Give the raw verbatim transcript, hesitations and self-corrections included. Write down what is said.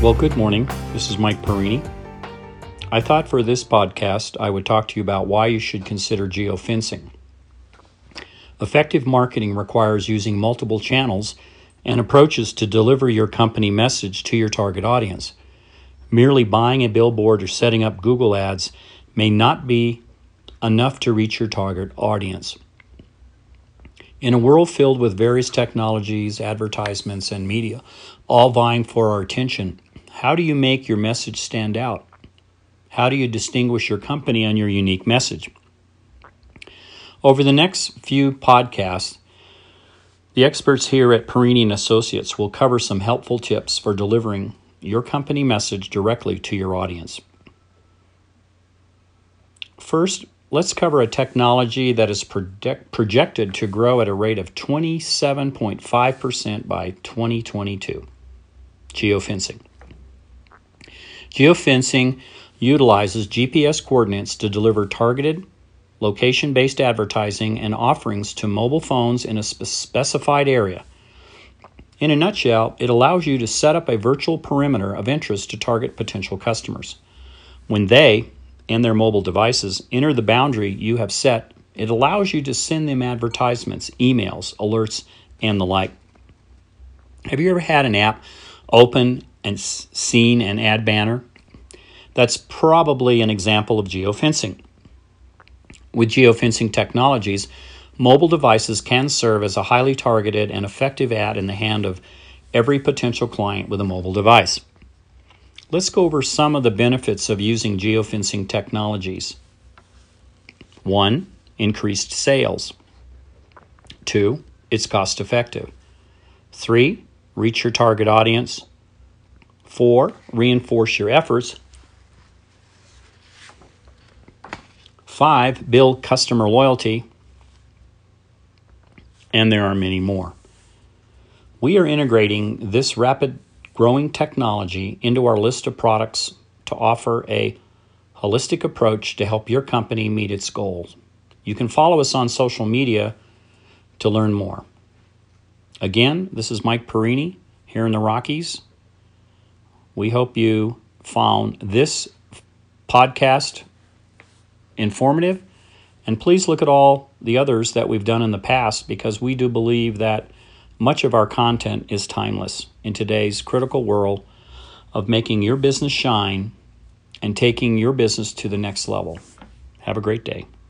Well, good morning. This is Mike Perini. I thought for this podcast I would talk to you about why you should consider geofencing. Effective marketing requires using multiple channels and approaches to deliver your company message to your target audience. Merely buying a billboard or setting up Google ads may not be enough to reach your target audience. In a world filled with various technologies, advertisements, and media, all vying for our attention, how do you make your message stand out? How do you distinguish your company on your unique message? Over the next few podcasts, the experts here at Perini and Associates will cover some helpful tips for delivering your company message directly to your audience. First, let's cover a technology that is project- projected to grow at a rate of twenty-seven point five percent by twenty twenty-two, geofencing. Geofencing utilizes G P S coordinates to deliver targeted, location-based advertising and offerings to mobile phones in a spe- specified area. In a nutshell, it allows you to set up a virtual perimeter of interest to target potential customers. When they and their mobile devices enter the boundary you have set, it allows you to send them advertisements, emails, alerts, and the like. Have you ever had an app open and seen an ad banner? That's probably an example of geofencing. With geofencing technologies, mobile devices can serve as a highly targeted and effective ad in the hand of every potential client with a mobile device. Let's go over some of the benefits of using geofencing technologies. One, increased sales. Two, it's cost effective. Three, reach your target audience. Four, reinforce your efforts. Five, build customer loyalty. And there are many more. We are integrating this rapid growing technology into our list of products to offer a holistic approach to help your company meet its goals. You can follow us on social media to learn more. Again, this is Mike Perini here in the Rockies. We hope you found this podcast informative, and please look at all the others that we've done in the past, because we do believe that much of our content is timeless in today's critical world of making your business shine and taking your business to the next level. Have a great day.